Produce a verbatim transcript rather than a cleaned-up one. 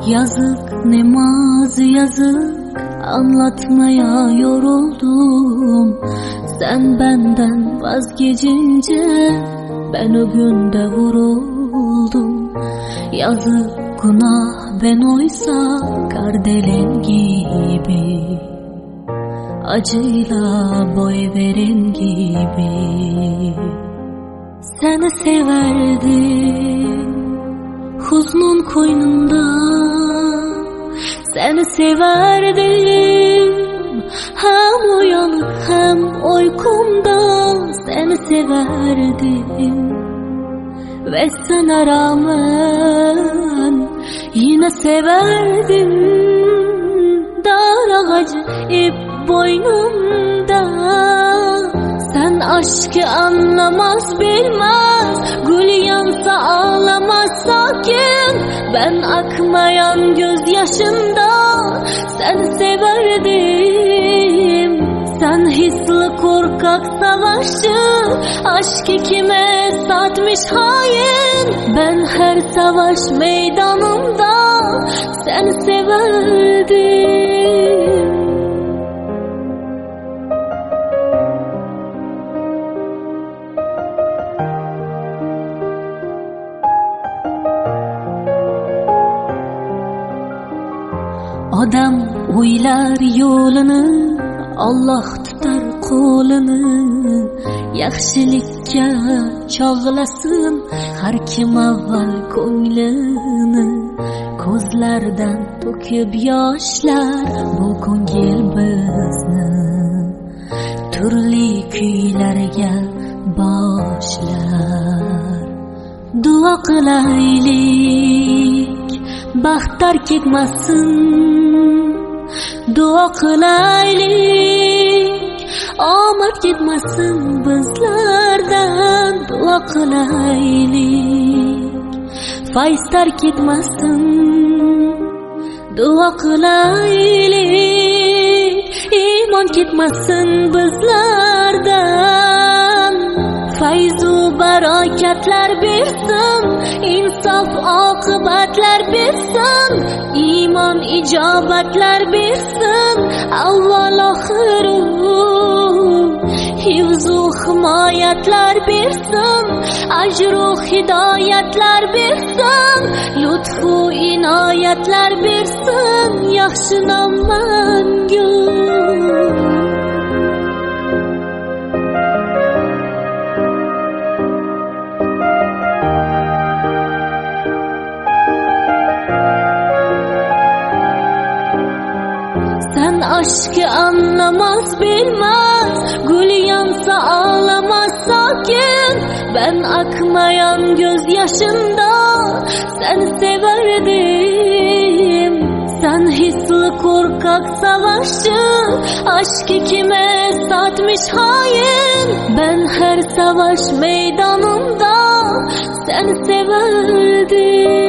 Yazık ne mazı yazık, anlatmaya yoruldum. Sen benden vazgeçince ben o günde vuruldum. Yazık günah ben oysa kardelen gibi, acıyla boy veren gibi. Seni severdim huznun koynunda, seni severdim hem uyanık hem uykumda. Seni severdim ve sana rağmen yine severdim. Dar ağacı ip boynumda, sen aşkı anlamaz bilmez. Gül yansa ağlamaz sakin, ben akmayan gözyaşımda. Sen severdim, sen hisli korkak savaşçı. Aşkı kime satmış hain, ben her savaş meydanımda. Sen severdim. Adam uylar yolunu, Allah tutar kolunu. Yaxshilikka çağlasın har kim avval ko'nglini. Ko'zlardan to'kib yoshlar bu ko'ngil bizni turli kuylarga boshlar. Duo qilaylik baxt tark etmasin, duo qilaylik omad ketmasin bizlardan. Duo qilaylik fayz tark etmasin, duo qilaylik iymon ketmasin bizlardan. Fayzu barakatlar bersin, insof oqibatlar bersin. Iymon ijobatlar bersin, avval oxiru hifzu himoyatlar bersin. Ajru hidoyatlar bersin, lutfu inoyatlar bersin. Yaxshi nom mangu aşkı anlamaz bilmez. Gül yansa ağlamaz sakin, ben akmayan gözyaşımda. Seni severdim, sen hisli korkak savaşçı. Aşkı kime satmış hain, ben her savaş meydanımda. Seni severdim.